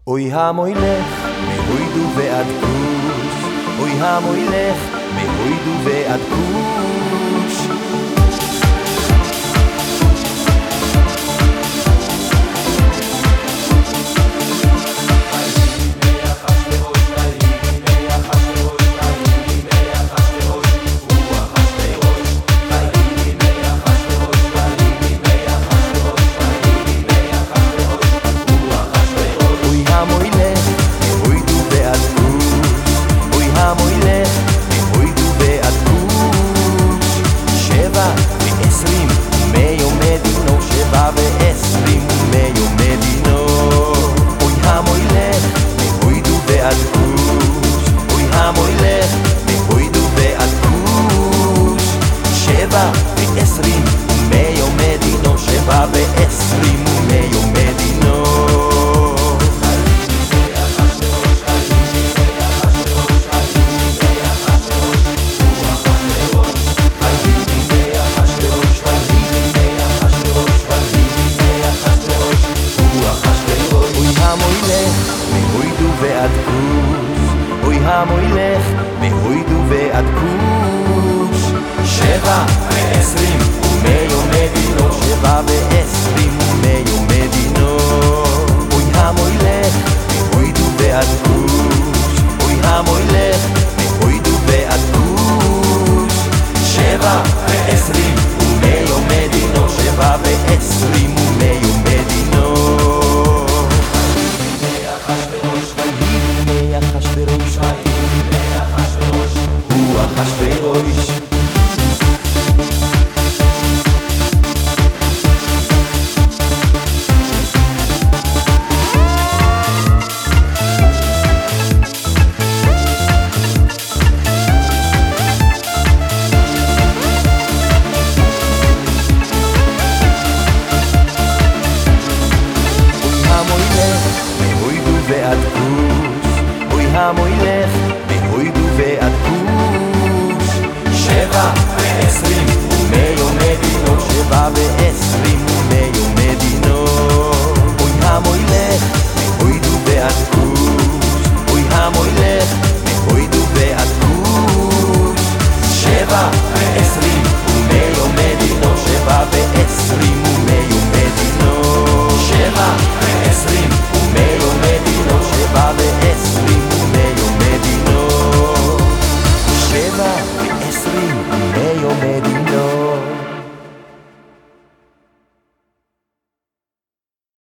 אוי המוילך מהוידו ועד כוש, אוי המוילך מהוידו ועד כוש. ועשרים ומיו מדינו, 7 ו-20 ומיו מדינו. אוי המוילך מהוידו ועד כוש, 7 ו-20 ומיו מדינו, 7 ו-20 ומיו מדינו. אוי המוילך מהוידו ועד כוש, אוי המוילך מהוידו ועד כוש, 7 ו-20 ומיו מדינו, 7 ו-20 ומיו מדינו. הוא אחשוורוש. אוי המוילך מהוידו ועד כוש, 7 ו-20 ומיו מדינו, 7 ו-20